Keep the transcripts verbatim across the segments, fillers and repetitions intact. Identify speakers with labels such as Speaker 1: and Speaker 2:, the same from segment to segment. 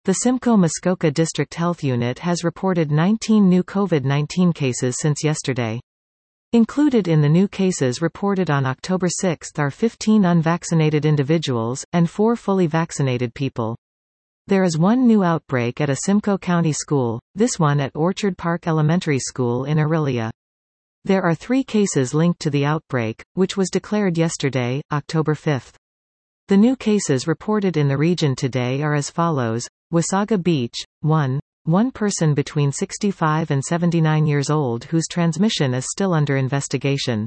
Speaker 1: The Simcoe Muskoka District Health Unit has reported nineteen new COVID nineteen cases since yesterday. Included in the new cases reported on October sixth are fifteen unvaccinated individuals, and four fully vaccinated people. There is one new outbreak at a Simcoe County school, this one at Orchard Park Elementary School in Orillia. There are three cases linked to the outbreak, which was declared yesterday, October fifth. The new cases reported in the region today are as follows: Wasaga Beach, one. One person between sixty-five and seventy-nine years old whose transmission is still under investigation.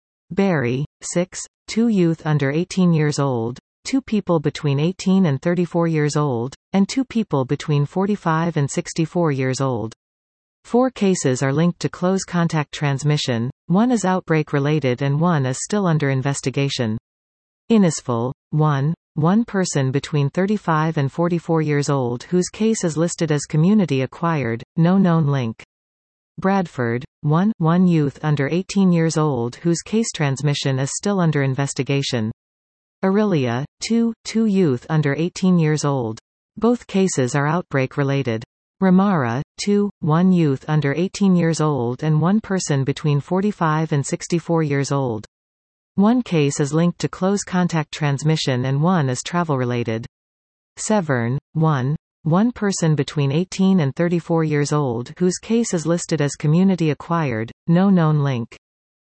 Speaker 1: Barry, six. Two youth under eighteen years old, two people between eighteen and thirty-four years old, and two people between forty-five and sixty-four years old. Four cases are linked to close contact transmission, one is outbreak related and one is still under investigation. Innisfil, one. One person between thirty-five and forty-four years old whose case is listed as community acquired, no known link. Bradford, one. One youth under eighteen years old whose case transmission is still under investigation. Orillia, two. Two youth under eighteen years old. Both cases are outbreak related. Ramara, two. One youth under eighteen years old and one person between forty-five and sixty-four years old. One case is linked to close contact transmission and one is travel-related. Severn, one. One person between eighteen and thirty-four years old whose case is listed as community acquired, no known link.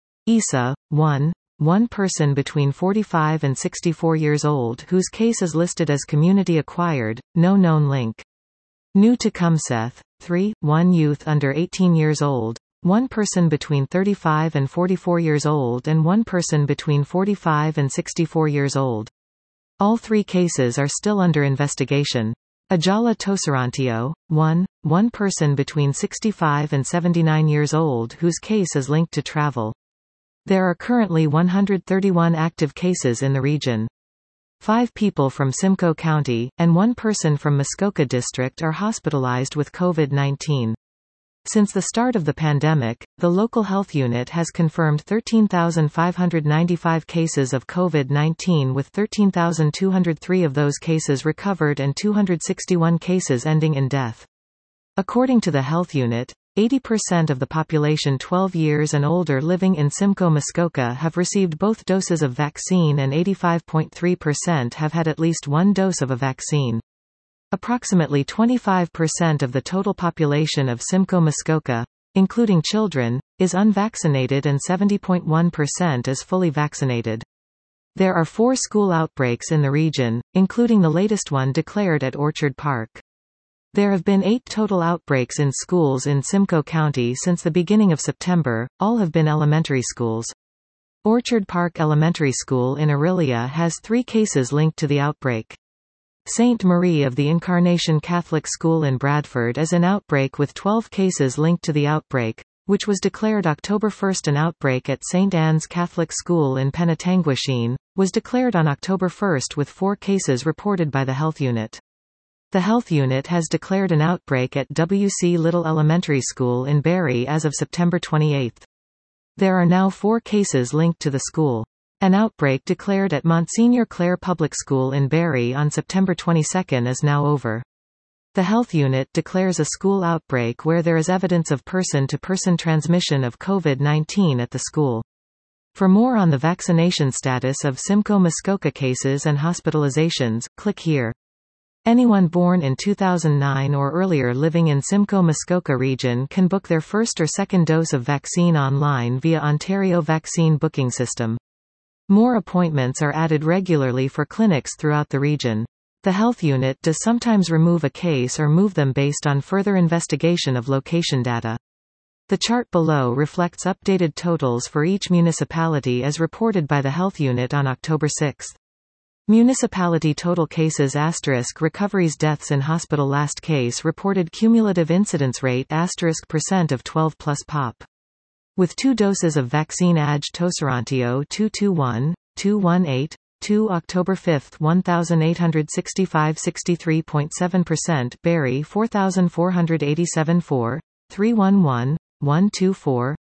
Speaker 1: Isa, one. One person between forty-five and sixty-four years old whose case is listed as community acquired, no known link. New Tecumseth, three. One youth under eighteen years old, one person between thirty-five and forty-four years old and one person between forty-five and sixty-four years old. All three cases are still under investigation. Ajala Toserantio, one. One person between sixty-five and seventy-nine years old whose case is linked to travel. There are currently one hundred thirty-one active cases in the region. Five people from Simcoe County, and one person from Muskoka District are hospitalized with COVID nineteen. Since the start of the pandemic, the local health unit has confirmed thirteen thousand five hundred ninety-five cases of COVID nineteen with thirteen thousand two hundred three of those cases recovered and two hundred sixty-one cases ending in death. According to the health unit, eighty percent of the population twelve years and older living in Simcoe Muskoka have received both doses of vaccine and eighty-five point three percent have had at least one dose of a vaccine. Approximately twenty-five percent of the total population of Simcoe Muskoka, including children, is unvaccinated and seventy point one percent is fully vaccinated. There are four school outbreaks in the region, including the latest one declared at Orchard Park. There have been eight total outbreaks in schools in Simcoe County since the beginning of September, all have been elementary schools. Orchard Park Elementary School in Orillia has three cases linked to the outbreak. Saint Marie of the Incarnation Catholic School in Bradford is an outbreak with twelve cases linked to the outbreak, which was declared October first. An outbreak at Saint Anne's Catholic School in Penetanguishene was declared on October first with four cases reported by the health unit. The health unit has declared an outbreak at W C Little Elementary School in Barry as of September twenty-eighth. There are now four cases linked to the school. An outbreak declared at Monsignor Clare Public School in Barry on September twenty-second is now over. The health unit declares a school outbreak where there is evidence of person-to-person transmission of COVID nineteen at the school. For more on the vaccination status of Simcoe Muskoka cases and hospitalizations, click here. Anyone born in two thousand nine or earlier living in Simcoe Muskoka region can book their first or second dose of vaccine online via Ontario Vaccine Booking System. More appointments are added regularly for clinics throughout the region. The health unit does sometimes remove a case or move them based on further investigation of location data. The chart below reflects updated totals for each municipality as reported by the health unit on October sixth. Municipality total cases asterisk recoveries deaths in hospital last case reported cumulative incidence rate asterisk percent of twelve plus pop. With two doses of vaccine Aj Toserantio two twenty-one, two eighteen, two October fifth eighteen sixty-five sixty-three point seven percent Barry four thousand four hundred eighty-seven four, three eleven, one twenty-four,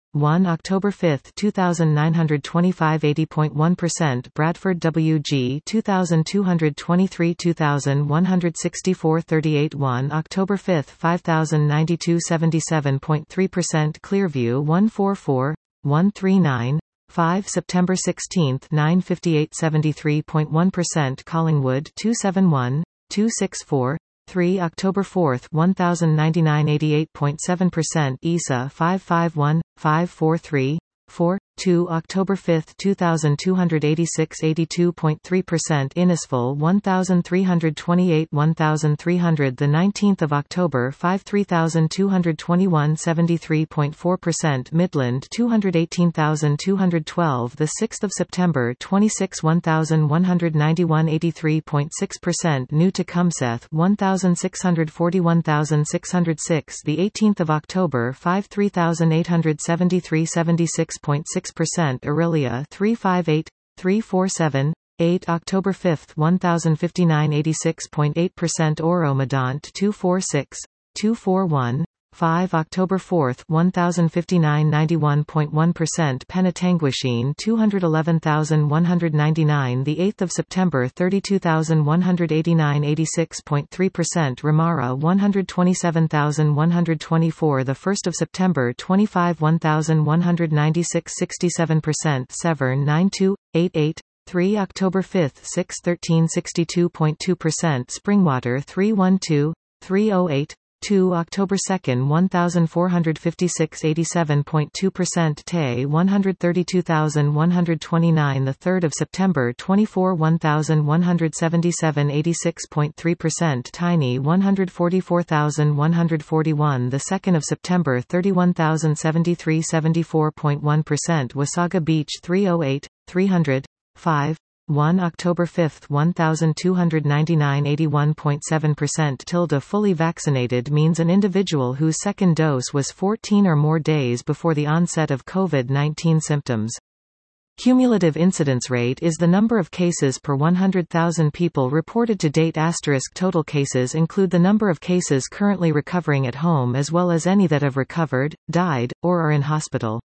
Speaker 1: one October fifth two thousand nine hundred twenty-five eighty point one percent Bradford W G two thousand two hundred twenty-three two thousand one hundred sixty-four thirty-eight one October fifth five thousand ninety-two seventy-seven point three percent Clearview one forty-four one thirty-nine five September sixteenth nine fifty-eight seventy-three point one percent Collingwood two seventy-one two sixty-four three October fourth one thousand ninety-nine eighty-eight point seven percent E S A five fifty-one five forty-three four two October fifth two thousand two hundred eighty-six eighty-two point three percent Innisfil one thousand three hundred twenty-eight one thousand three hundred the nineteenth of October five three thousand two hundred twenty-one seventy-three point four percent Midland two hundred eighteen thousand two hundred twelve the sixth of September twenty-six one thousand one hundred ninety-one eighty-three point six percent New Tecumseth one thousand six hundred forty-one thousand six hundred six the eighteenth of October five three thousand eight hundred seventy-three seventy-six point six percent Aurelia three fifty-eight three forty-seven eight October fifth one thousand fifty-nine eighty-six point eight percent Oro-Medonte two forty-six two forty-one five October fourth one thousand fifty-nine ninety-one point one percent Penetanguishene two hundred eleven thousand one hundred ninety-nine the eighth of September thirty-two thousand one hundred eighty-nine eighty-six point three percent Ramara one hundred twenty-seven thousand one hundred twenty-four the first of September twenty-five one thousand one hundred ninety-six sixty-seven percent Severn ninety-two eighty-eight three October fifth six thirteen sixty-two point two percent Springwater three twelve three oh eight two October second one thousand four hundred fifty-six eighty-seven point two percent Tay one hundred thirty-two thousand one hundred twenty-nine the third of September twenty-four one thousand one hundred seventy-seven eighty-six point three percent Tiny one hundred forty-four thousand one hundred forty-one the second of September thirty-one thousand seventy-three seventy-four point one percent Wasaga Beach three oh eight three hundred five one October fifth one thousand two hundred ninety-nine eighty-one point seven percent Tilde fully vaccinated means an individual whose second dose was fourteen or more days before the onset of COVID nineteen symptoms. Cumulative incidence rate is the number of cases per one hundred thousand people reported to date. Asterisk total cases include the number of cases currently recovering at home as well as any that have recovered, died, or are in hospital.